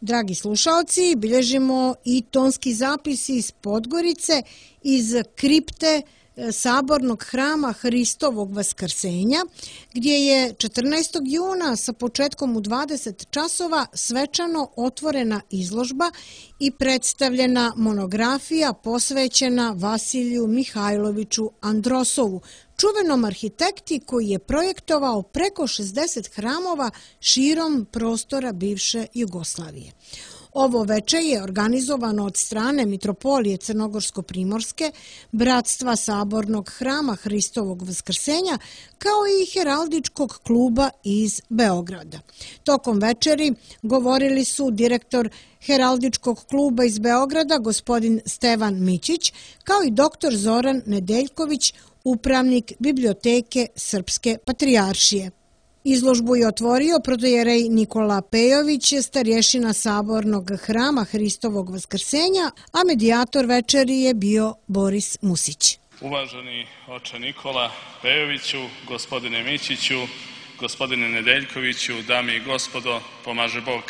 Dragi slušalci, bilježimo i tonski zapis iz Podgorice, iz kripte Sabornog hrama Hristovog Vaskrsenja, gdje je 14. juna sa početkom u 20 časova svečano otvorena izložba i predstavljena monografija posvećena Vasiliju Mihajloviću Androsovu, čuvenom arhitekti koji je projektovao preko 60 hramova širom prostora bivše Jugoslavije. Ovo veče je organizovano od strane Mitropolije Crnogorsko-Primorske, Bratstva Sabornog hrama Hristovog Vaskrsenja, kao i Heraldičkog kluba iz Beograda. Tokom večeri govorili su direktor Heraldičkog kluba iz Beograda, gospodin Stevan Mićić, kao i doktor Zoran Nedeljković, upravnik Biblioteke Srpske patrijaršije. Izložbu je otvorio protojerej Nikola Pejović, starješina Sabornog hrama Hristovog Vaskrsenja, a medijator večeri je bio Boris Musić. Uvaženi oče Nikola Pejoviću, gospodine Mićiću, gospodine Nedeljkoviću, dame i gospodo, pomaže Bog.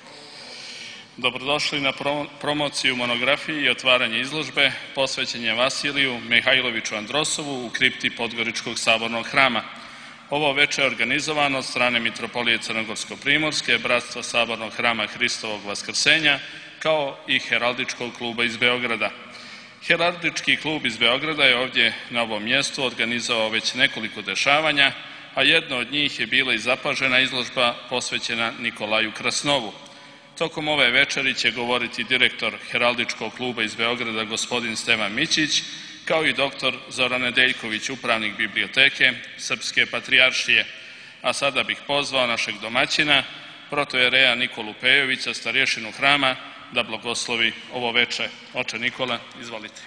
Dobrodošli na promociju monografije i otvaranje izložbe posvećenja Vasiliju Mihajloviću Androsovu u kripti Podgoričkog sabornog hrama. Ovo veče je organizovano od strane Mitropolije Crnogorsko-Primorske, Bratstva Sabornog hrama Hristovog Vaskrsenja, kao i Heraldičkog kluba iz Beograda. Heraldički klub iz Beograda je ovdje na ovom mjestu organizovao već nekoliko dešavanja, a jedno od njih je bila i zapažena izložba posvećena Nikolaju Krasnovu. Tokom ove večeri će govoriti direktor Heraldičkog kluba iz Beograda, gospodin Stevan Mićić, kao i doktor Zoran Nedeljković, upravnik Biblioteke Srpske patrijaršije. A sada bih pozvao našeg domaćina, protojereja Nikolu Pejovića, starješinu hrama, da blagoslovi ovo veče. Oče Nikola, izvolite.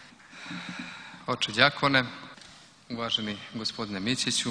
Oče đakone, uvaženi gospodine Mićiću,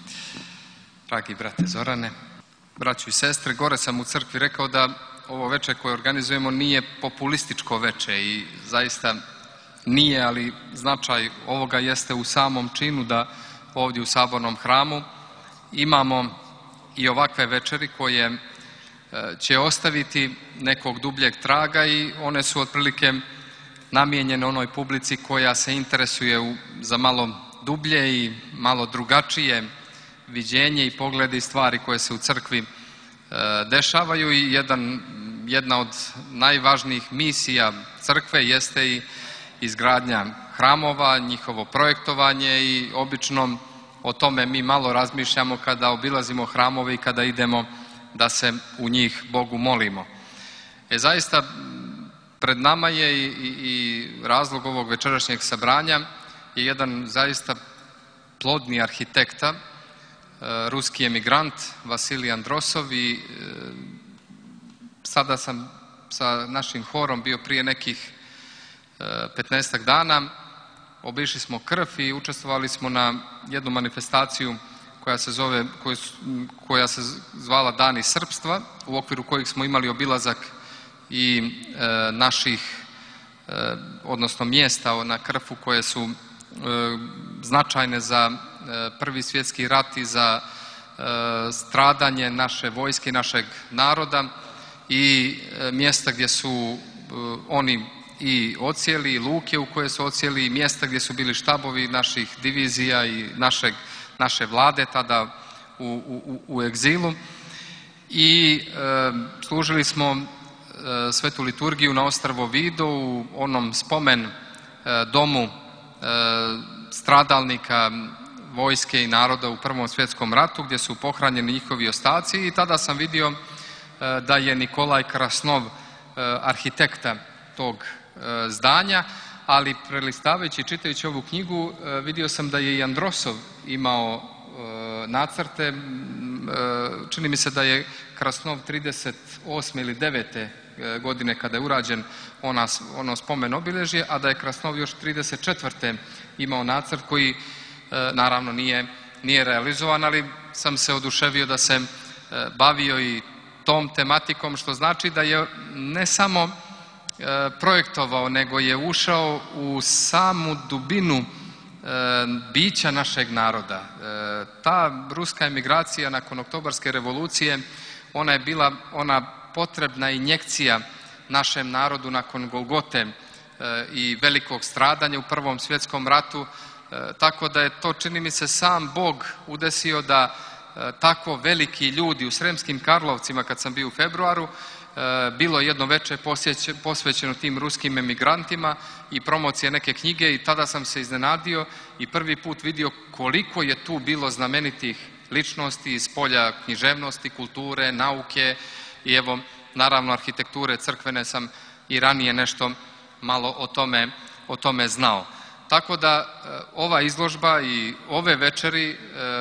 dragi brate Zorane, braću i sestre, gore sam u crkvi rekao da ovo veče koje organizujemo nije populističko veče i zaista nije, ali značaj ovoga jeste u samom činu da ovdje u Sabornom hramu imamo i ovakve večeri koje će ostaviti nekog dubljeg traga i one su otprilike namijenjene onoj publici koja se interesuje za malo dublje i malo drugačije viđenje i poglede i stvari koje se u crkvi dešavaju i jedna od najvažnijih misija crkve jeste i izgradnja hramova, njihovo projektovanje i obično o tome mi malo razmišljamo kada obilazimo hramove i kada idemo da se u njih Bogu molimo. Zaista pred nama je i razlog ovog večerašnjeg sabranja je jedan zaista plodni arhitekta, ruski emigrant Vasilij Androsov i sada sam sa našim horom bio prije nekih 15 dana, obišli smo Krf i učestvovali smo na jednu manifestaciju koja se zvala Dani srpstva, u okviru kojih smo imali obilazak i naših, odnosno mjesta na Krfu koje su značajne za Prvi svjetski rat i za stradanje naše vojske i našeg naroda i mjesta gdje su oni i odsjeli, i luke u koje su odsjeli, i mjesta gdje su bili štabovi naših divizija i naše vlade tada u egzilu. I služili smo svetu liturgiju na ostrvo Vido u onom spomen domu stradalnika vojske i naroda u Prvom svjetskom ratu gdje su pohranjeni njihovi ostaci i tada sam vidio da je Nikolaj Krasnov arhitekta tog zdanja, ali prelistavajući i čitajući ovu knjigu vidio sam da je i Androsov imao nacrte. Čini mi se da je Krasnov 38. ili 9. godine kada je urađen ono spomen obilježje, a da je Krasnov još 34. imao nacrt koji naravno nije realizovan, ali sam se oduševio da se bavio i tom tematikom, što znači da je ne samo projektovao, nego je ušao u samu dubinu bića našeg naroda. Ta ruska emigracija nakon Oktobarske revolucije, ona je bila ona potrebna injekcija našem narodu nakon Golgote i velikog stradanja u Prvom svjetskom ratu, tako da je to, čini mi se, sam Bog udesio da tako veliki ljudi u Sremskim Karlovcima, kad sam bio u februaru, bilo jedno veče posvećeno tim ruskim emigrantima i promocije neke knjige, i tada sam se iznenadio i prvi put vidio koliko je tu bilo znamenitih ličnosti iz polja književnosti, kulture, nauke i evo, naravno, arhitekture crkvene sam i ranije nešto malo o tome znao. Tako da ova izložba i ove večeri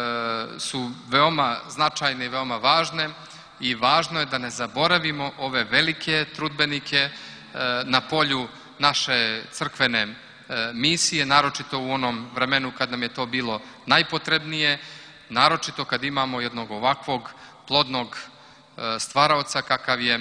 su veoma značajne i veoma važne i važno je da ne zaboravimo ove velike trudbenike na polju naše crkvene misije, naročito u onom vremenu kad nam je to bilo najpotrebnije, naročito kad imamo jednog ovakvog plodnog stvaraoca kakav je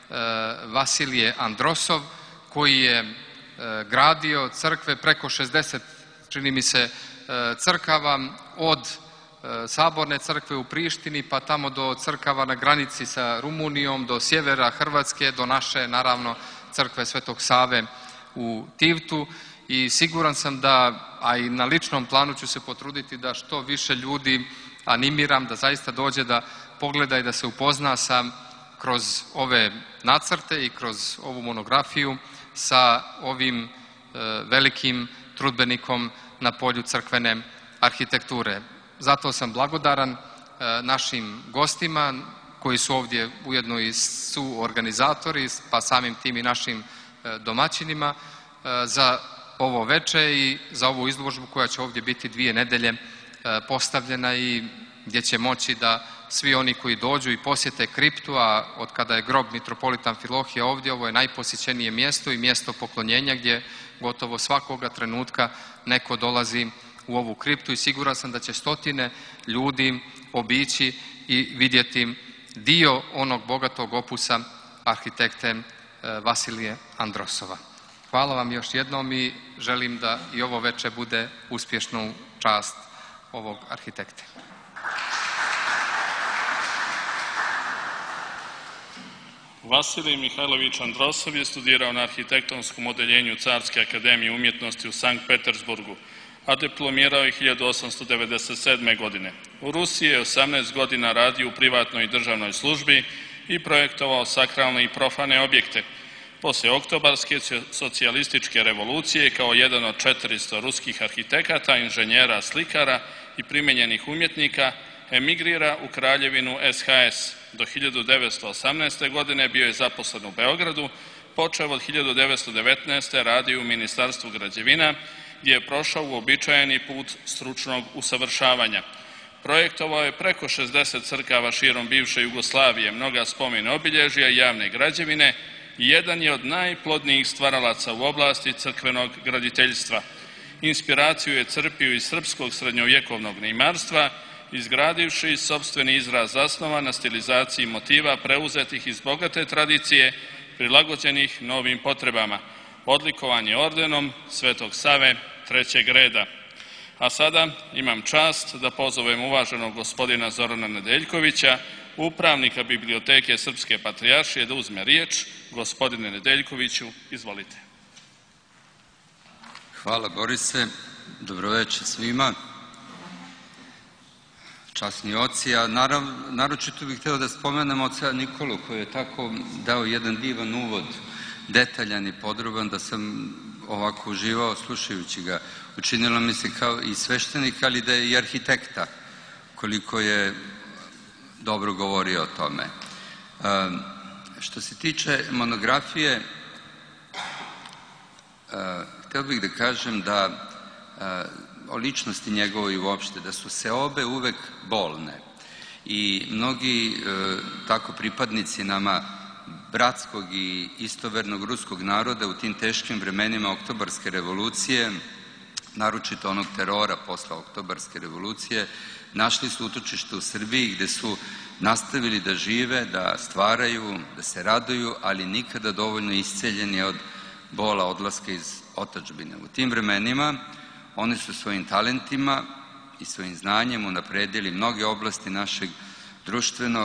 Vasilije Androsov, koji je gradio crkve, preko 60, čini mi se, crkava, od Saborne crkve u Prištini pa tamo do crkava na granici sa Rumunijom, do sjevera Hrvatske, do naše, naravno, crkve Svetog Save u Tivtu, i siguran sam da, a i na ličnom planu ću se potruditi da što više ljudi animiram da zaista dođe da pogleda i da se upozna kroz ove nacrte i kroz ovu monografiju sa ovim velikim trudbenikom na polju crkvene arhitekture. Zato sam blagodaran našim gostima koji su ovdje ujedno i suorganizatori, pa samim tim i našim domaćinima za ovo veče i za ovu izložbu koja će ovdje biti 2 nedelje postavljena i gdje će moći da svi oni koji dođu i posjete kriptu, a od kada je grob mitropolita Amfilohija ovdje, ovo je najposjećenije mjesto i mjesto poklonjenja gdje gotovo svakoga trenutka neko dolazi u ovu kriptu, i siguran sam da će stotine ljudi obići i vidjeti dio onog bogatog opusa arhitekte Vasilije Androsova. Hvala vam još jednom i želim da i ovo veče bude uspješno u čast ovog arhitekte. Vasilij Mihajlović Androsov je studirao na arhitektonskom odeljenju Carske akademije umjetnosti u Sankt Petersburgu, a diplomirao je 1897. godine. U Rusiji je 18 godina radio u privatnoj i državnoj službi i projektovao sakralne i profane objekte. Poslije oktobarske socijalističke revolucije, kao jedan od 400 ruskih arhitekata, inženjera, slikara i primijenjenih umjetnika, emigrira u Kraljevinu SHS. Do 1918. godine bio je zaposlen u Beogradu, počeo od 1919. radio u Ministarstvu građevina, gdje je prošao uobičajeni put stručnog usavršavanja. Projektovao je preko 60 crkava širom bivše Jugoslavije, mnoga spomen obilježja i javne građevine, i jedan je od najplodnijih stvaralaca u oblasti crkvenog graditeljstva. Inspiraciju je crpio iz srpskog srednjovjekovnog neimarstva, izgradivši sopstveni izraz zasnovan na stilizaciji motiva preuzetih iz bogate tradicije, prilagođenih novim potrebama. Odlikovan je ordenom Svetog Save 3. reda. A sada imam čast da pozovem uvaženog gospodina Zorana Nedeljkovića, upravnika Biblioteke Srpske patrijaršije, da uzme riječ. Gospodine Nedeljkoviću, izvolite. Hvala, Borise. Dobroveče svima. Časni oci, a naročito bih hteo da spomenem oca Nikolu, koji je tako dao jedan divan uvod, detaljan i podroban, da sam ovako uživao slušajući ga. Učinilo mi se kao i sveštenik, ali da je i arhitekta, koliko je dobro govorio o tome. Što se tiče monografije, hteo bih da kažem da o ličnosti njegovoj uopšte, da su seobe uvek bolne i mnogi tako pripadnici nama bratskog i istovernog ruskog naroda u tim teškim vremenima Oktobarske revolucije, naročito onog terora posle Oktobarske revolucije, našli su utočište u Srbiji gde su nastavili da žive, da stvaraju, da se raduju, ali nikada dovoljno isceljeni od bola odlaska iz otadžbine. U tim vremenima oni su svojim talentima i svojim znanjem unapredili mnoge oblasti našeg društvenog,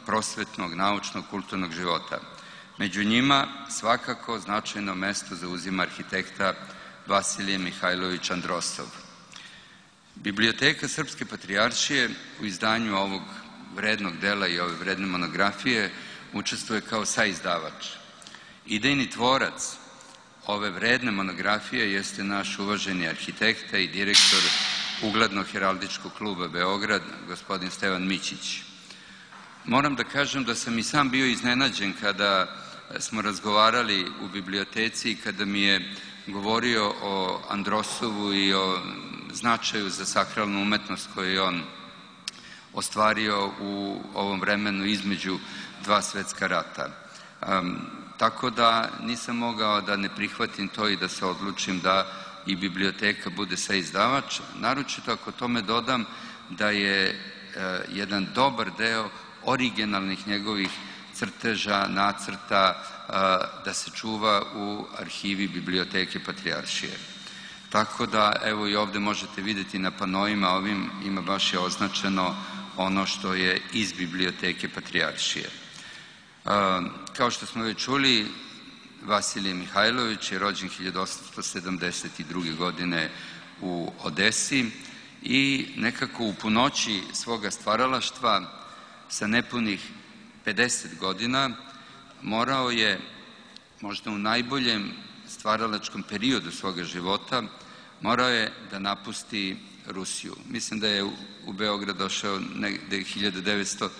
prosvetnog, naučnog, kulturnog života. Među njima svakako značajno mesto zauzima arhitekta Vasilije Mihajlović Androsov. Biblioteka Srpske patrijaršije u izdanju ovog vrednog dela i ove vredne monografije učestvuje kao saizdavač. Idejni tvorac ove vredne monografije jeste naš uvaženi arhitekta i direktor uglednog heraldičkog kluba Beograd, gospodin Stevan Mićić. Moram da kažem da sam i sam bio iznenađen kada smo razgovarali u biblioteci i kada mi je govorio o Androsovu i o značaju za sakralnu umetnost koju je on ostvario u ovom vremenu između dva svetska rata. Tako da nisam mogao da ne prihvatim to i da se odlučim da i biblioteka bude saizdavač, naročito ako tome dodam da je jedan dobar deo originalnih njegovih crteža, nacrta, da se čuva u arhivi Biblioteke Patrijaršije. Tako da, evo i ovde možete vidjeti na panoima ovim, ima baš je označeno ono što je iz Biblioteke Patrijaršije. Kao što smo već čuli, Vasilije Mihajlović je rođen 1872. godine u Odesi i nekako u punoći svoga stvaralaštva sa nepunih 50 godina morao je, možda u najboljem stvaralačkom periodu svoga života, morao je da napusti Rusiju. Mislim da je u Beograd došao negde 1920.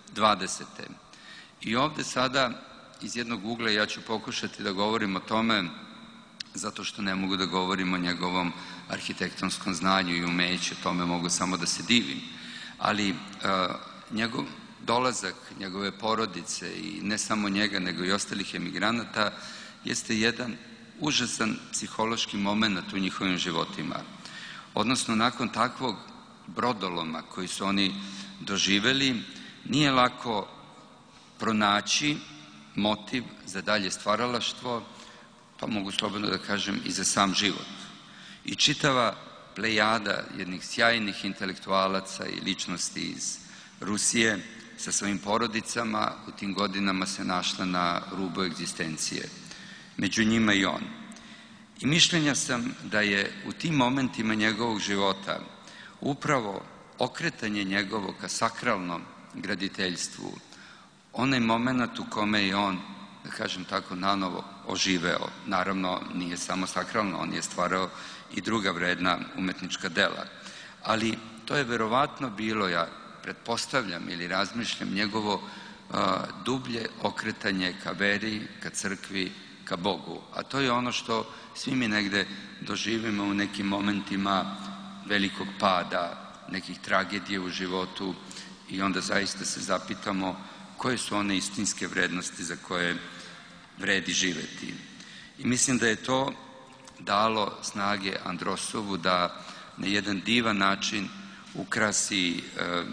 I ovde sada iz jednog ugla ja ću pokušati da govorim o tome zato što ne mogu da govorim o njegovom arhitektonskom znanju i umeću, tome mogu samo da se divim. Ali njegov dolazak njegove porodice i ne samo njega nego i ostalih emigranata jeste jedan užasan psihološki moment u njihovim životima. Odnosno, nakon takvog brodoloma koji su oni doživeli, nije lako pronaći motiv za dalje stvaralaštvo, pa mogu slobodno da kažem i za sam život. I čitava plejada jednih sjajnih intelektualaca i ličnosti iz Rusije sa svojim porodicama u tim godinama se našla na rubu egzistencije. Među njima i on. I mišljenja sam da je u tim momentima njegovog života upravo okretanje njegovo ka sakralnom graditeljstvu, onaj moment u kome je on, da kažem tako, nanovo oživeo. Naravno, nije samo sakralno, on je stvarao i druga vredna umetnička dela. Ali to je verovatno bilo, ja pretpostavljam ili razmišljam, njegovo dublje okretanje ka veri, ka crkvi, ka Bogu. A to je ono što svi mi negde doživimo u nekim momentima velikog pada, nekih tragedija u životu i onda zaista se zapitamo koje su one istinske vrednosti za koje vredi živeti. I mislim da je to dalo snage Androsovu da na jedan divan način ukrasi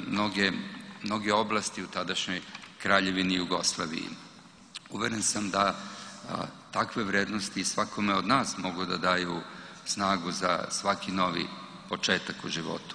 mnoge oblasti u tadašnjoj Kraljevini Jugoslaviji. Uveren sam da takve vrednosti svakome od nas mogu da daju snagu za svaki novi početak u životu.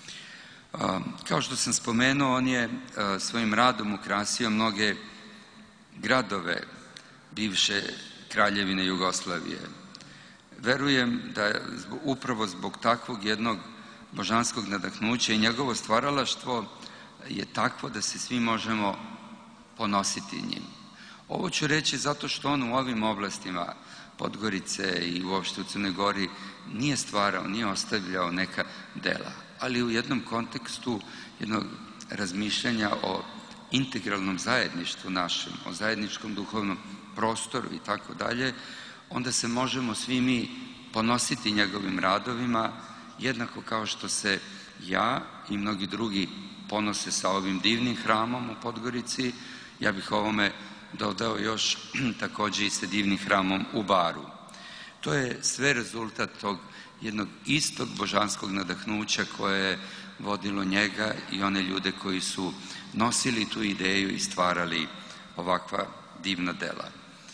Kao što sam spomenuo, on je svojim radom ukrasio mnoge gradove bivše Kraljevine Jugoslavije. Verujem da upravo zbog takvog jednog božanskog nadahnuća i njegovo stvaralaštvo je takvo da se svi možemo ponositi njim. Ovo ću reći zato što on u ovim oblastima Podgorice i uopšte u Crnoj Gori nije stvarao, nije ostavljao neka dela, ali u jednom kontekstu jednog razmišljanja o integralnom zajedništvu našem, o zajedničkom duhovnom prostoru i tako dalje, onda se možemo svi mi ponositi njegovim radovima, jednako kao što se ja i mnogi drugi ponose sa ovim divnim hramom u Podgorici. Ja bih ovome dodao još takođe i sa divnim hramom u Baru. To je sve rezultat tog jednog istog božanskog nadahnuća koje je vodilo njega i one ljude koji su nosili tu ideju i stvarali ovakva divna dela.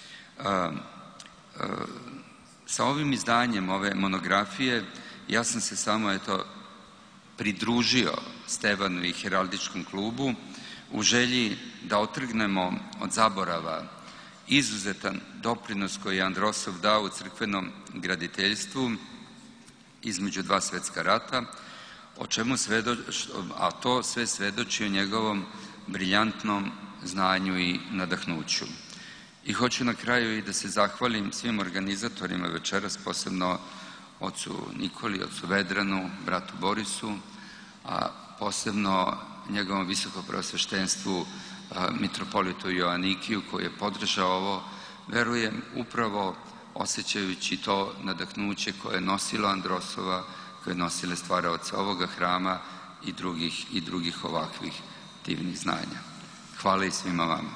Sa ovim izdanjem ove monografije ja sam se samo pridružio Stevanu i heraldičkom klubu u želji da otrgnemo od zaborava izuzetan doprinos koji je Androsov dao u crkvenom graditeljstvu između dva svetska rata, a to sve svedoči o njegovom briljantnom znanju i nadahnuću. I hoću na kraju i da se zahvalim svim organizatorima večeras, posebno ocu Nikoli, ocu Vedranu, bratu Borisu, a posebno njegovom visokopreosveštenstvu mitropolitu Joanikiju koji je podržao ovo, verujem upravo osjećajući to nadahnuće koje je nosilo Androsova, koje je nosile stvaraoca ovoga hrama i drugih ovakvih divnih znanja. Hvala i svima vama.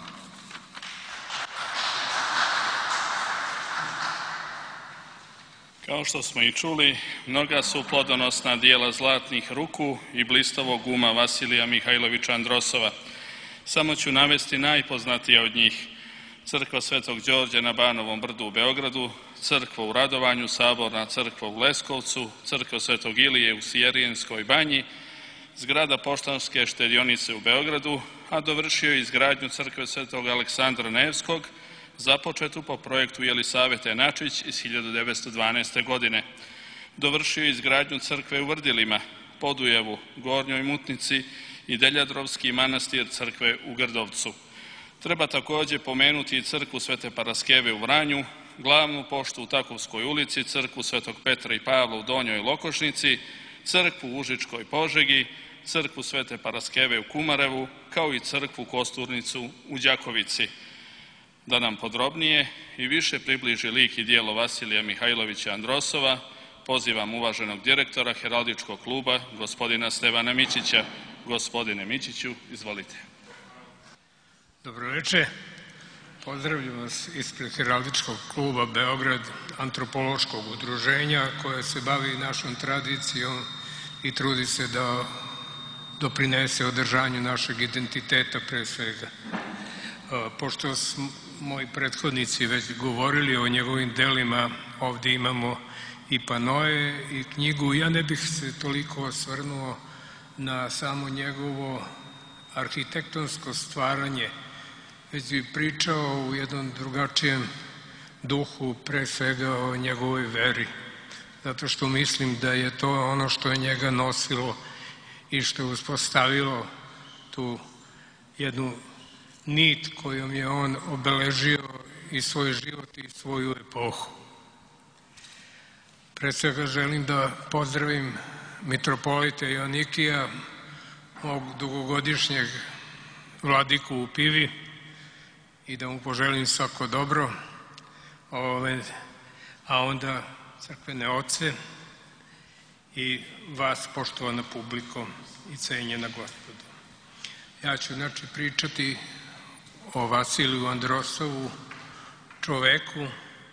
Kao što smo i čuli, mnoga su plodonosna dijela zlatnih ruku i blistavog uma Vasilija Mihajlovića Androsova. Samo ću navesti najpoznatije od njih: crkva Svetog Đorđa na Banovom brdu u Beogradu, crkva u Radovanju, saborna crkva u Leskovcu, crkva Svetog Ilije u Sijerijenskoj banji, zgrada Poštanske štedionice u Beogradu, a dovršio je izgradnju crkve Svetog Aleksandra Nevskog, započetu po projektu Jelisavete Načić iz 1912. godine. Dovršio je izgradnju crkve u Vrdilima, Podujevu, Gornjoj Mutnici i Deljadrovski manastir crkve u Grdovcu. Treba također pomenuti i crkvu Svete Paraskeve u Vranju, glavnu poštu u Takovskoj ulici, crkvu Svetog Petra i Pavla u Donjoj Lokošnici, crkvu u Užičkoj Požegi, crkvu Svete Paraskeve u Kumarevu, kao i crkvu Kosturnicu u Đakovici. Da nam podrobnije i više približi lik i dijelo Vasilija Mihajlovića Androsova, pozivam uvaženog direktora Heraldičkog kluba, gospodina Stevana Mićića. Gospodine Mićiću, izvolite. Dobro večer. Pozdravljam vas ispred Heraldičkog kluba Beograd, antropološkog udruženja koje se bavi našom tradicijom i trudi se da doprinese održanju našeg identiteta pre svega. Pošto su moji prethodnici već govorili o njegovim delima, ovdje imamo i panoje i knjigu. Ja ne bih se toliko osvrnuo na samo njegovo arhitektonsko stvaranje, već bih pričao u jednom drugačijem duhu, pre svega o njegovoj veri, zato što mislim da je to ono što je njega nosilo i što je uspostavilo tu jednu nit kojom je on obeležio i svoj život i svoju epohu. Pre svega želim da pozdravim mitropolita Joanikija, mog dugogodišnjeg vladiku u Pivi, i da mu poželim svako dobro, a onda crkvene oce i vas, poštovana publiko i cenjena gospodo. Ja ću pričati o Vasiliju Androsovu, čoveku.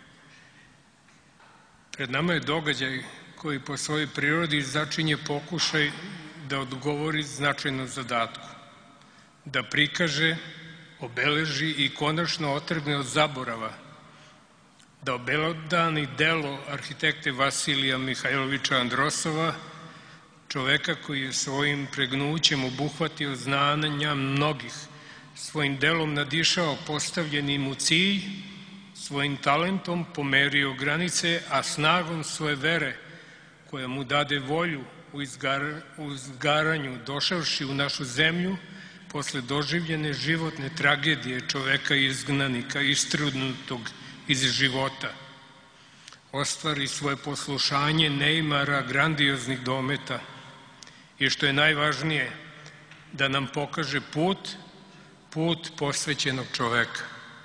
Pred nama je događaj koji po svojoj prirodi začinje pokušaj da odgovori značajnom zadatku, da prikaže, obeleži i konačno otrgne od zaborava, da obelodani delo arhitekte Vasilija Mihajlovića Androsova, čoveka koji je svojim pregnućem obuhvatio znanja mnogih, svojim delom nadišao postavljenim u cilj, svojim talentom pomerio granice, a snagom svoje vere, koja mu dade volju u izgaranju, došavši u našu zemlju, posle doživljene životne tragedije čoveka izgnanika, istrgnutog iz života, ostvari svoje poslušanje neimara grandioznih dometa i, što je najvažnije, da nam pokaže put posvećenog čoveka.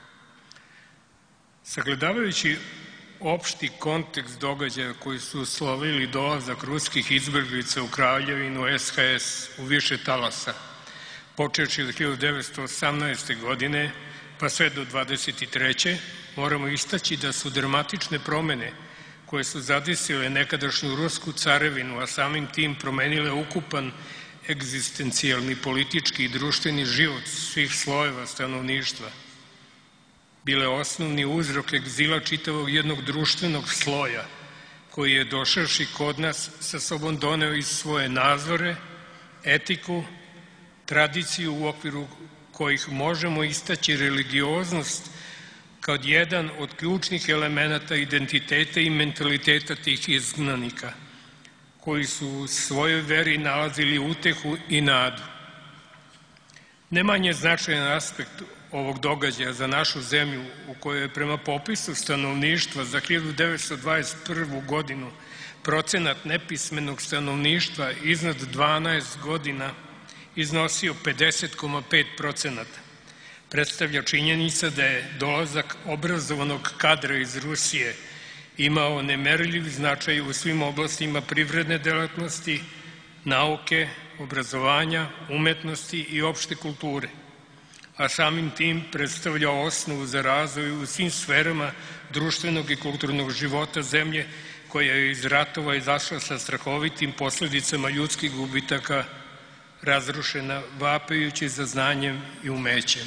Sagledavajući opšti kontekst događaja koji su uslovili dolazak ruskih izbeglica u Kraljevinu SHS u više talasa, počeći od 1918. godine pa sve do 1923. moramo istaći da su dramatične promene koje su zadesile nekadašnju rusku carevinu, a samim tim promenile ukupan egzistencijalni, politički i društveni život svih slojeva stanovništva, bile osnovni uzrok egzila čitavog jednog društvenog sloja koji je, došavši kod nas, sa sobom doneo i svoje nazore, etiku, tradiciju u okviru kojih možemo istaći religioznost kao jedan od ključnih elemenata identiteta i mentaliteta tih izgnanika, koji su u svojoj veri nalazili utehu i nadu. Ne manje značajan aspekt ovog događaja za našu zemlju, u kojoj je prema popisu stanovništva za 1921. godinu procenat nepismenog stanovništva iznad 12 godina iznosio 50,5%, predstavlja činjenica da je dolazak obrazovanog kadra iz Rusije imao nemerljiv značaj u svim oblastima privredne delatnosti, nauke, obrazovanja, umetnosti i opšte kulture, a samim tim predstavlja osnovu za razvoj u svim sferama društvenog i kulturnog života zemlje koja je iz ratova izašla sa strahovitim posledicama ljudskih gubitaka, razrušena vapajući za znanjem i umećem.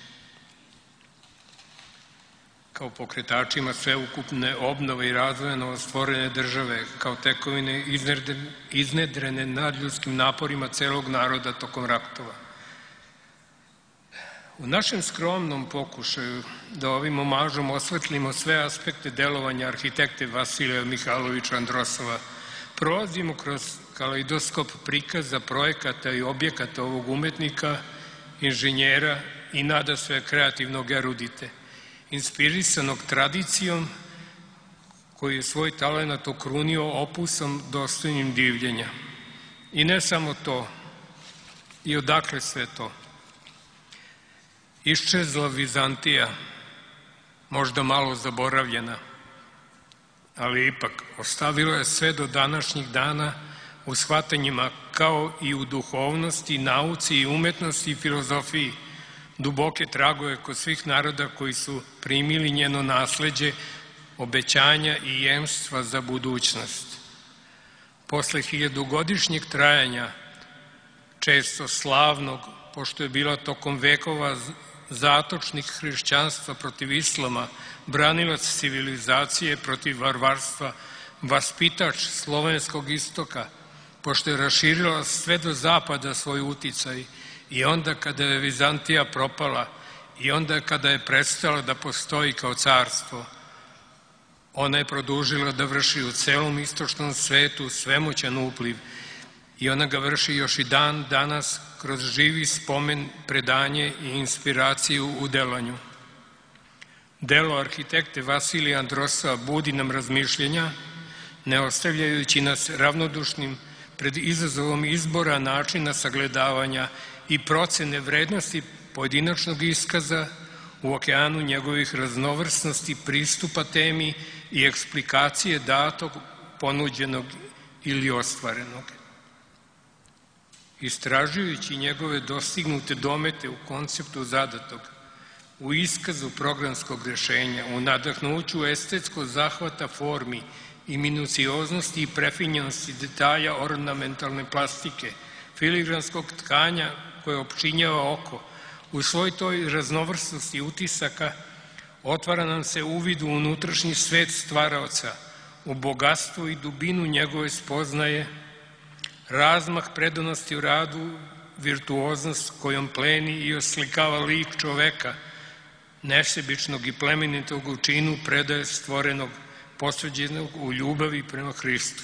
Kao pokretačima sveukupne obnove i razvoja novostvorene države, kao tekovine iznedrene nadljudskim naporima celog naroda tokom ratova. U našem skromnom pokušaju da ovim omažom osvetlimo sve aspekte delovanja arhitekte Vasilija Mihajlovića Androsova, prolazimo kroz kaleidoskop prikaza projekata i objekata ovog umetnika, inženjera i nadasve kreativnog erudite, inspirisanog tradicijom koji je svoj talenat okrunio opusom dostojnim divljenja. I ne samo to, i odakle sve to? Iščezla Vizantija, možda malo zaboravljena, ali ipak ostavila je sve do današnjih dana u shvatanjima kao i u duhovnosti, nauci i umetnosti i filozofiji, duboke tragove kod svih naroda koji su primili njeno nasleđe, obećanja i jemstva za budućnost. Posle 1000-godišnjeg trajanja, često slavnog, pošto je bila tokom vekova zatočnih hrišćanstva protiv islama, branilac civilizacije protiv varvarstva, vaspitač slovenskog istoka, pošto je raširila sve do zapada svoj uticaj, i onda kada je Vizantija propala, i onda kada je prestala da postoji kao carstvo, ona je produžila da vrši u celom istočnom svetu svemoćan upliv i ona ga vrši još i dan danas kroz živi spomen, predanje i inspiraciju u delanju. Delo arhitekte Vasilija Androsova budi nam razmišljenja, ne ostavljajući nas ravnodušnim pred izazovom izbora načina sagledavanja i procene vrednosti pojedinačnog iskaza u okeanu njegovih raznovrsnosti, pristupa temi i eksplikacije datog, ponuđenog ili ostvarenog. Istražujući njegove dostignute domete u konceptu zadatog, u iskazu programskog rešenja, u nadahnuću estetskog zahvata formi i minucioznosti i prefinjenosti detalja ornamentalne plastike, filigranskog tkanja koje opčinjava oko, u svoj toj raznovrsnosti utisaka otvara nam se uvid u unutrašnji svet stvaraoca, u bogatstvo i dubinu njegove spoznaje, razmah predanosti u radu, virtuoznost kojom pleni i oslikava lik čoveka, nesebičnog i plemenitog u činu predaje stvorenog, posveđenog u ljubavi prema Hristu.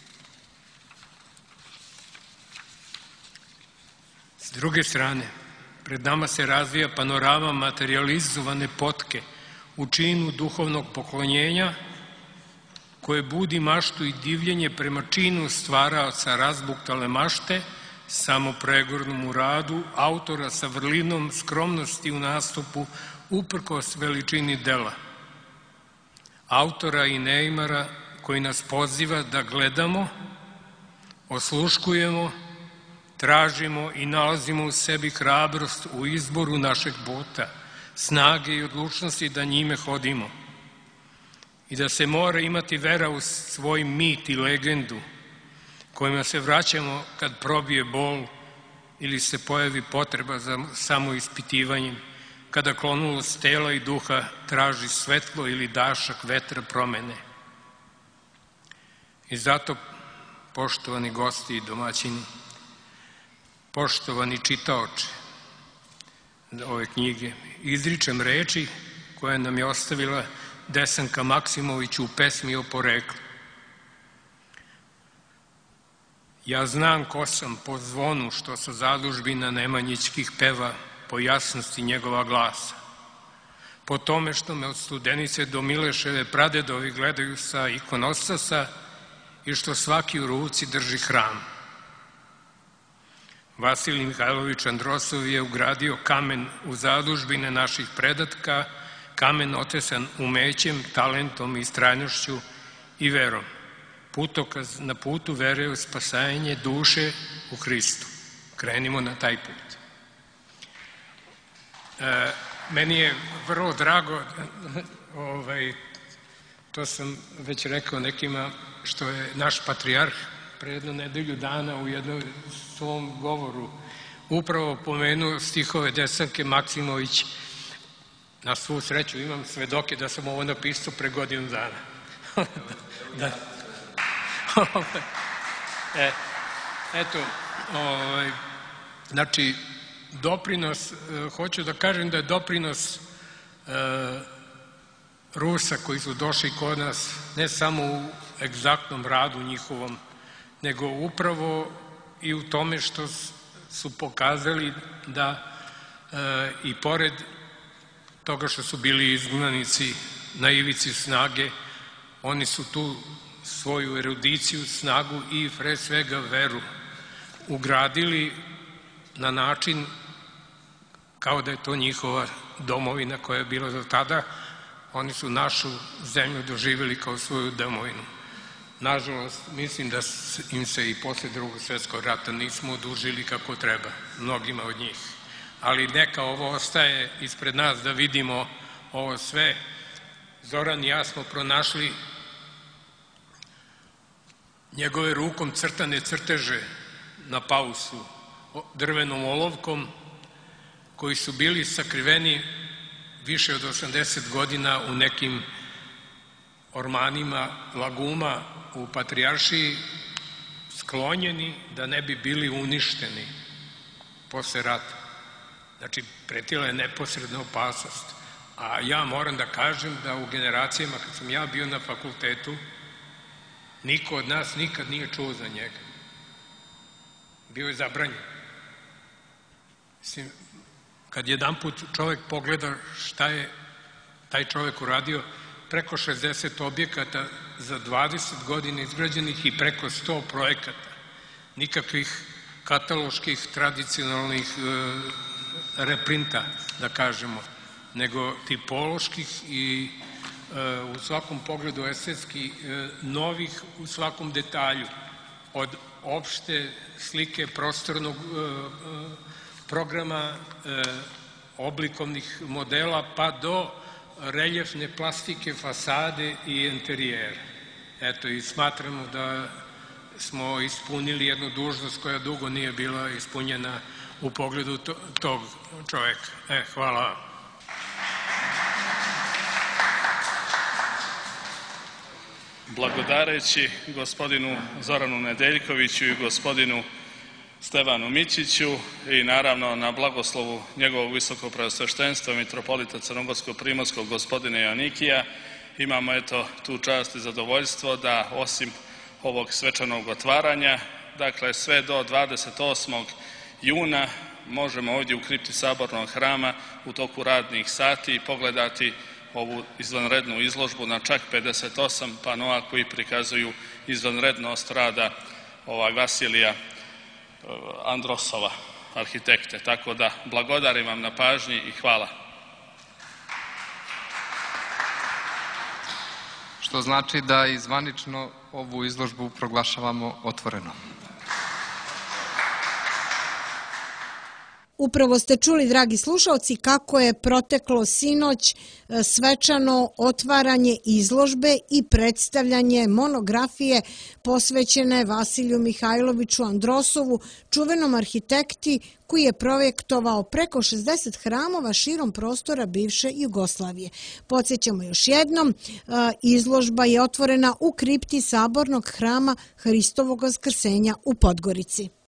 S druge strane, pred nama se razvija panorama materializovane potke u činu duhovnog poklonjenja koje budi maštu i divljenje prema činu stvaraoca razbuktale mašte, samopregornom u radu, autora sa vrlinom skromnosti u nastupu uprkos veličini dela. Autora i neimara koji nas poziva da gledamo, osluškujemo, tražimo i nalazimo u sebi hrabrost u izboru našeg puta, snage i odlučnosti da njime hodimo. I da se mora imati vera u svoj mit i legendu kojima se vraćamo kad probije bol ili se pojavi potreba za samoispitivanjem, kada klonulost tela i duha traži svetlo ili dašak vetra promene. I zato, poštovani gosti i domaćini, Poštovani čitaoče ove knjige, izričem reči koje nam je ostavila Desanka Maksimović u pesmi o poreklu. Ja znam ko sam po zvonu što sa zadužbina Nemanjićkih peva, po jasnosti njegova glasa, po tome što me od Studenice do Mileševe pradedovi gledaju sa ikonostasa i što svaki u ruci drži hram. Vasilij Mihajlović Androsov je ugradio kamen u zadužbine naših predatka, kamen otesan umećem, talentom, istrajnošću i verom. Putokaz na putu vere u spasanje duše u Hristu. Krenimo na taj put. Meni je vrlo drago, to sam već rekao nekima, što je naš patrijarh pre jednu nedelju dana u jednom svom govoru upravo pomenuo stihove Desanke Maksimović. Na svu sreću imam svedoke da sam ovo napisao pre godinu dana. Eto, znači, doprinos, hoću da kažem da je doprinos Rusa koji su došli kod nas ne samo u egzaktnom radu njihovom, nego upravo i u tome što su pokazali da i pored toga što su bili izgnanici na ivici snage, oni su tu svoju erudiciju, snagu i pre svega veru ugradili na način kao da je to njihova domovina koja je bila do tada. Oni su našu zemlju doživjeli kao svoju domovinu. Nažalost, mislim da im se i posle Drugog svjetskog rata nismo odužili kako treba, mnogima od njih. Ali neka ovo ostaje ispred nas da vidimo ovo sve. Zoran i ja smo pronašli njegove rukom crtane crteže na pausu drvenom olovkom koji su bili sakriveni više od 80 godina u nekim ormanima laguma u Patrijaršiji, sklonjeni da ne bi bili uništeni posle rata. Znači, pretila je neposredna opasnost. A ja moram da kažem da u generacijama kad sam ja bio na fakultetu, niko od nas nikad nije čuo za njega. Bio je zabranjen. Mislim, kad jedan put čovek pogleda šta je taj čovek uradio, preko 60 objekata za 20 godina izgrađenih i preko 100 projekata. Nikakvih kataloških, tradicionalnih reprinta, da kažemo, nego tipoloških i u svakom pogledu estetski novih u svakom detalju. Od opšte slike prostornog programa, oblikovnih modela, pa do reljefne plastike, fasade i enterijera. Eto, i smatramo da smo ispunili jednu dužnost koja dugo nije bila ispunjena u pogledu tog čoveka. Hvala vam. Blagodareći gospodinu Zoranu Nedeljkoviću i gospodinu Stevanu Mićiću i naravno na blagoslovu njegovog visokopreosveštenstva mitropolita Crnogorsko-primorskog gospodina Joanikija, imamo eto tu čast i zadovoljstvo da osim ovog svečanog otvaranja, dakle sve do 28. juna možemo ovdje u kripti Sabornog hrama u toku radnih sati pogledati ovu izvanrednu izložbu na čak 58 panoa koji prikazuju izvanrednost rada Vasilija Androsova, arhitekte. Tako da blagodarim vam na pažnji i hvala. Što znači da i zvanično ovu izložbu proglašavamo otvorenom. Upravo ste čuli, dragi slušalci, kako je proteklo sinoć svečano otvaranje izložbe i predstavljanje monografije posvećene Vasiliju Mihajloviću Androsovu, čuvenom arhitekti koji je projektovao preko 60 hramova širom prostora bivše Jugoslavije. Podsjećamo još jednom, izložba je otvorena u kripti Sabornog hrama Hristovog Vaskrsenja u Podgorici.